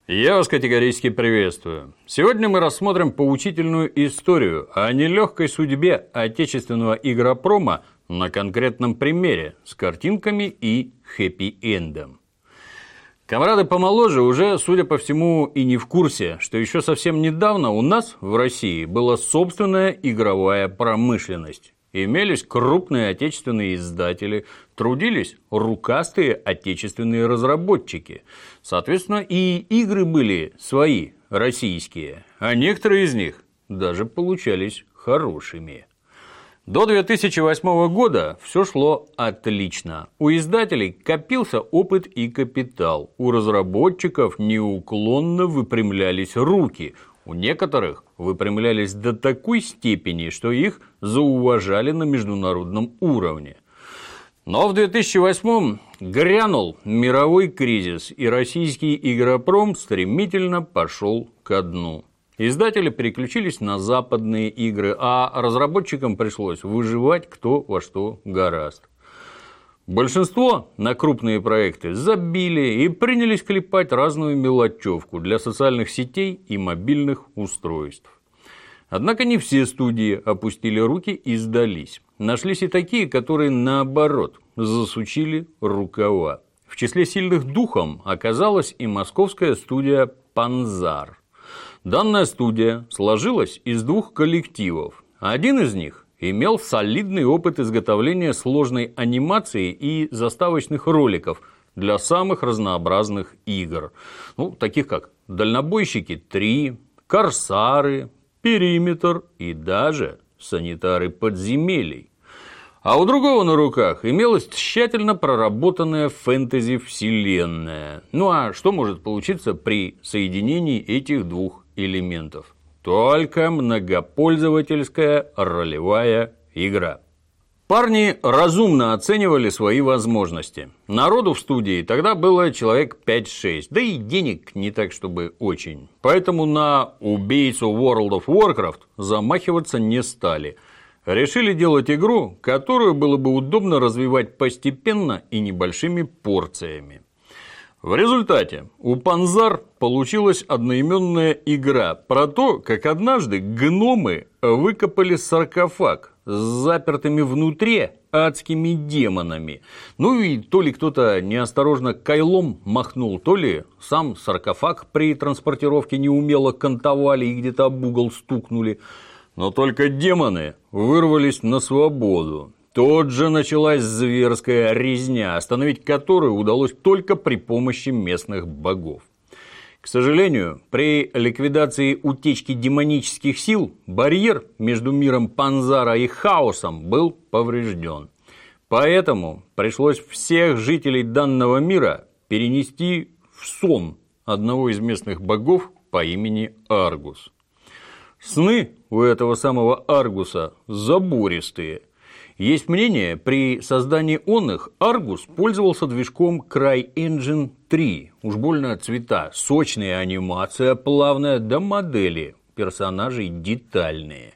Я вас категорически приветствую. Сегодня мы рассмотрим поучительную историю о нелегкой судьбе отечественного игропрома на конкретном примере с картинками и хэппи-эндом. Комрады помоложе уже, судя по всему, и не в курсе, что еще совсем недавно у нас в России была собственная игровая промышленность. Имелись крупные отечественные издатели, трудились рукастые отечественные разработчики. Соответственно, и игры были свои, российские, а некоторые из них даже получались хорошими. До 2008 года все шло отлично. У издателей копился опыт и капитал, у разработчиков неуклонно выпрямлялись руки, у некоторых выпрямлялись до такой степени, что их зауважали на международном уровне. Но в 2008-м грянул мировой кризис, и российский игропром стремительно пошел ко дну. Издатели переключились на западные игры, а разработчикам пришлось выживать кто во что горазд. Большинство на крупные проекты забили и принялись клепать разную мелочевку для социальных сетей и мобильных устройств. Однако не все студии опустили руки и сдались. Нашлись и такие, которые, наоборот, засучили рукава. В числе сильных духом оказалась и московская студия «Панзар». Данная студия сложилась из двух коллективов. Один из них имел солидный опыт изготовления сложной анимации и заставочных роликов для самых разнообразных игр, таких как «Дальнобойщики 3», «Корсары», «Периметр» и даже «Санитары подземелий». А у другого на руках имелась тщательно проработанная фэнтези-вселенная. А что может получиться при соединении этих двух элементов? Только многопользовательская ролевая игра. Парни разумно оценивали свои возможности. Народу в студии тогда было человек 5-6, да и денег не так, чтобы очень. Поэтому на убийцу World of Warcraft замахиваться не стали. Решили делать игру, которую было бы удобно развивать постепенно и небольшими порциями. В результате у Панзар получилась одноименная игра про то, как однажды гномы выкопали саркофаг с запертыми внутри адскими демонами. И то ли кто-то неосторожно кайлом махнул, то ли сам саркофаг при транспортировке неумело кантовали и где-то об угол стукнули. Но только демоны вырвались на свободу. Тут же началась зверская резня, остановить которую удалось только при помощи местных богов. К сожалению, при ликвидации утечки демонических сил барьер между миром Панзара и хаосом был поврежден. Поэтому пришлось всех жителей данного мира перенести в сон одного из местных богов по имени Аргус. Сны у этого самого Аргуса забористые. Есть мнение, при создании онных Аргус пользовался движком CryEngine 3. Уж больно цвета, сочная анимация, плавная, да модели персонажей детальные.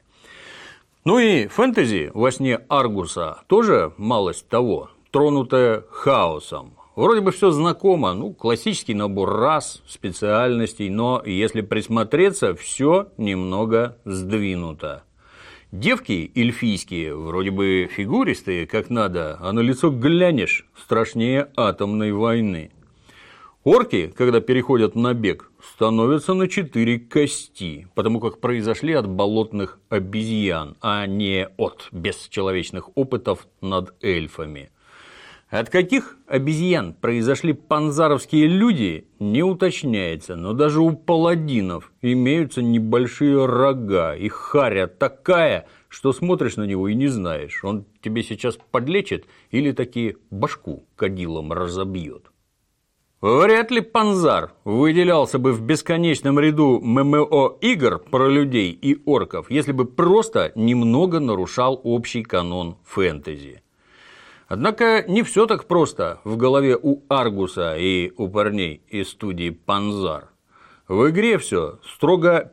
И фэнтези во сне Аргуса тоже малость того, тронутая хаосом. Вроде бы все знакомо, классический набор рас, специальностей, но если присмотреться, все немного сдвинуто. Девки эльфийские, вроде бы фигуристые, как надо, а на лицо глянешь, страшнее атомной войны. Орки, когда переходят на бег, становятся на 4 кости, потому как произошли от болотных обезьян, а не от бесчеловечных опытов над эльфами. От каких обезьян произошли панзаровские люди, не уточняется, но даже у паладинов имеются небольшие рога, и харя такая, что смотришь на него и не знаешь, он тебе сейчас подлечит или таки башку кадилом разобьет. Вряд ли Панзар выделялся бы в бесконечном ряду ММО-игр про людей и орков, если бы просто немного нарушал общий канон фэнтези. Однако не все так просто в голове у Аргуса и у парней из студии Панзар. В игре все строго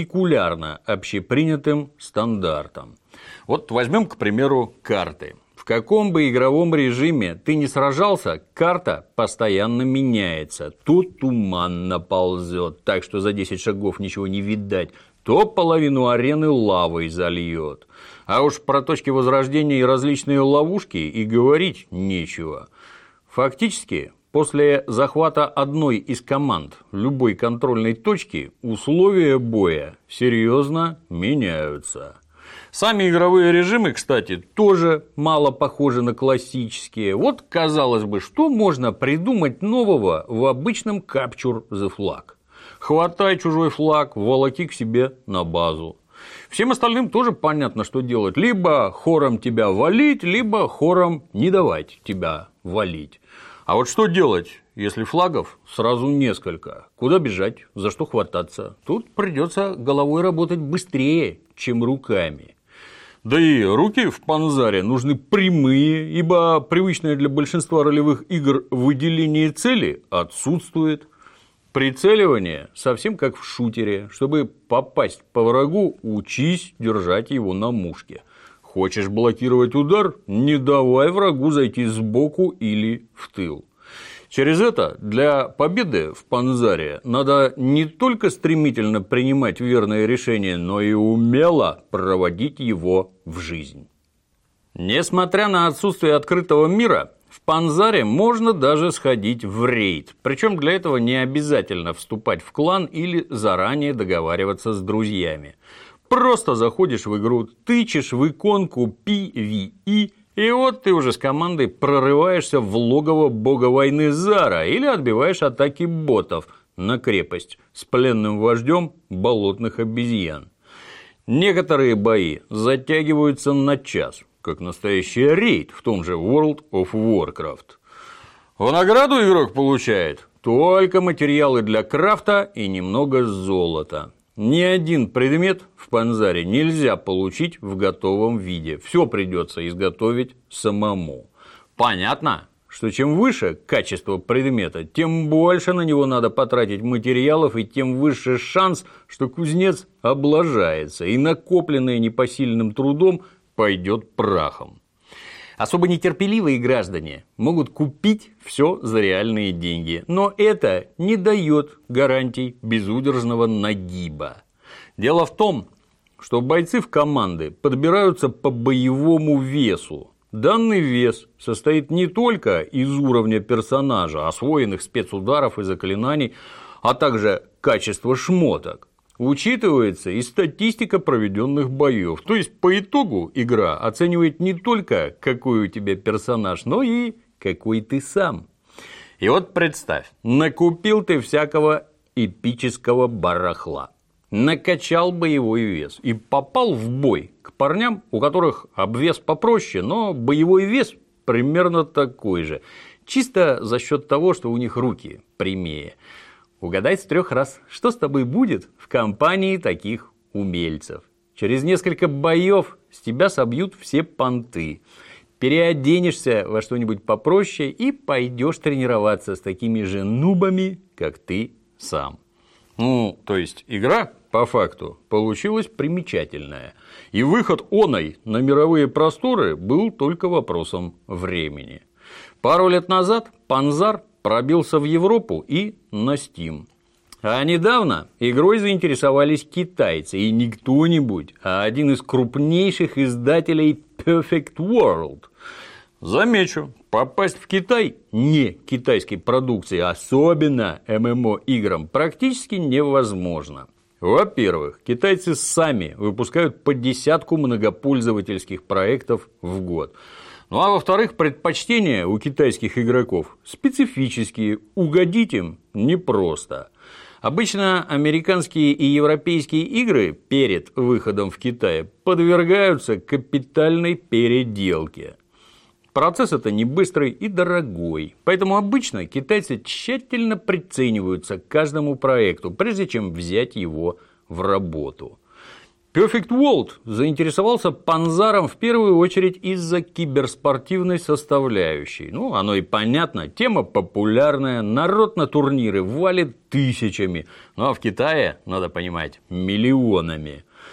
перпендикулярно общепринятым стандартам. Возьмем, к примеру, карты. В каком бы игровом режиме ты ни сражался, карта постоянно меняется. То туман наползет, так что за 10 шагов ничего не видать, то половину арены лавой зальет. А уж про точки возрождения и различные ловушки и говорить нечего. Фактически, после захвата одной из команд любой контрольной точки условия боя серьезно меняются. Сами игровые режимы, кстати, тоже мало похожи на классические. Вот, казалось бы, что можно придумать нового в обычном Capture the Flag? Хватай чужой флаг, волоки к себе на базу. Всем остальным тоже понятно, что делать. Либо хором тебя валить, либо хором не давать тебя валить. А вот что делать, если флагов сразу несколько? Куда бежать? За что хвататься? Тут придется головой работать быстрее, чем руками. Да и руки в Панзаре нужны прямые, ибо привычное для большинства ролевых игр выделение цели отсутствует. Прицеливание совсем как в шутере. Чтобы попасть по врагу, учись держать его на мушке. Хочешь блокировать удар? Не давай врагу зайти сбоку или в тыл. Через это для победы в Панзаре надо не только стремительно принимать верное решение, но и умело проводить его в жизнь. Несмотря на отсутствие открытого мира, в Панзаре можно даже сходить в рейд. Причем для этого не обязательно вступать в клан или заранее договариваться с друзьями. Просто заходишь в игру, тычешь в иконку PvE, и вот ты уже с командой прорываешься в логово бога войны Зара или отбиваешь атаки ботов на крепость с пленным вождем болотных обезьян. Некоторые бои затягиваются на час, как настоящий рейд в том же World of Warcraft. В награду игрок получает только материалы для крафта и немного золота. Ни один предмет в Панзаре нельзя получить в готовом виде. Все придется изготовить самому. Понятно, что чем выше качество предмета, тем больше на него надо потратить материалов, и тем выше шанс, что кузнец облажается, и накопленное непосильным трудом пойдет прахом. Особо нетерпеливые граждане могут купить все за реальные деньги, но это не дает гарантий безудержного нагиба. Дело в том, что бойцы в команды подбираются по боевому весу. Данный вес состоит не только из уровня персонажа, освоенных спецударов и заклинаний, а также качества шмоток. Учитывается и статистика проведенных боев. То есть, по итогу игра оценивает не только, какой у тебя персонаж, но и какой ты сам. И вот представь, накупил ты всякого эпического барахла, накачал боевой вес и попал в бой к парням, у которых обвес попроще, но боевой вес примерно такой же. Чисто за счет того, что у них руки прямее. Угадай с 3 раз, что с тобой будет в компании таких умельцев. Через несколько боев с тебя собьют все понты. Переоденешься во что-нибудь попроще и пойдешь тренироваться с такими же нубами, как ты сам. То есть игра, по факту, получилась примечательная. И выход оной на мировые просторы был только вопросом времени. Пару лет назад Панзар пробился в Европу и на Steam. А недавно игрой заинтересовались китайцы, и не кто-нибудь, а один из крупнейших издателей Perfect World. Замечу, попасть в Китай не китайской продукции, особенно ММО-играм, практически невозможно. Во-первых, китайцы сами выпускают по десятку многопользовательских проектов в год. А во-вторых, предпочтения у китайских игроков специфические, угодить им непросто. Обычно американские и европейские игры перед выходом в Китай подвергаются капитальной переделке. Процесс это не быстрый и дорогой, поэтому обычно китайцы тщательно прицениваются к каждому проекту, прежде чем взять его в работу. Perfect World заинтересовался Панзаром в первую очередь из-за киберспортивной составляющей. Оно и понятно, тема популярная, народ на турниры валит тысячами, а в Китае, надо понимать, миллионами.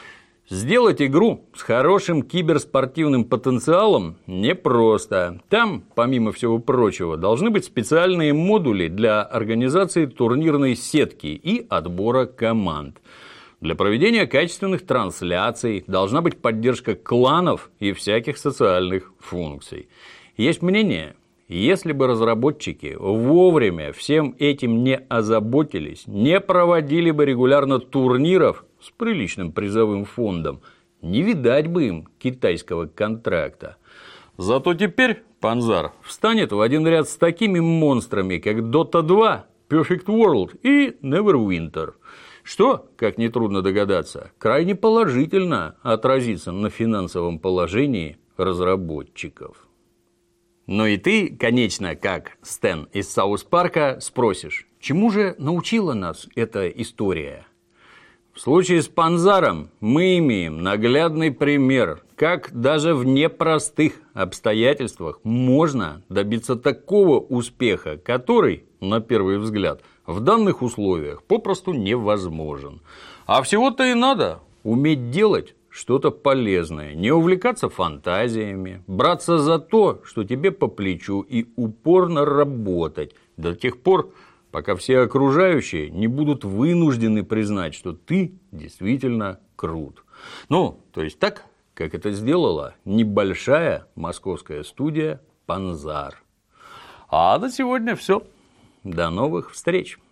Сделать игру с хорошим киберспортивным потенциалом непросто. Там, помимо всего прочего, должны быть специальные модули для организации турнирной сетки и отбора команд. Для проведения качественных трансляций должна быть поддержка кланов и всяких социальных функций. Есть мнение, если бы разработчики вовремя всем этим не озаботились, не проводили бы регулярно турниров с приличным призовым фондом, не видать бы им китайского контракта. Зато теперь Panzer встанет в один ряд с такими монстрами, как Dota 2, Perfect World и Neverwinter, что, как нетрудно догадаться, крайне положительно отразится на финансовом положении разработчиков. Ну и ты, конечно, как Стэн из Саус Парка, спросишь, чему же научила нас эта история? В случае с Panzer мы имеем наглядный пример, как даже в непростых обстоятельствах можно добиться такого успеха, который, на первый взгляд, в данных условиях попросту невозможен. А всего-то и надо уметь делать что-то полезное, не увлекаться фантазиями, браться за то, что тебе по плечу, и упорно работать до тех пор, пока все окружающие не будут вынуждены признать, что ты действительно крут. Ну, то есть так, как это сделала небольшая московская студия Panzer. А на сегодня все. До новых встреч!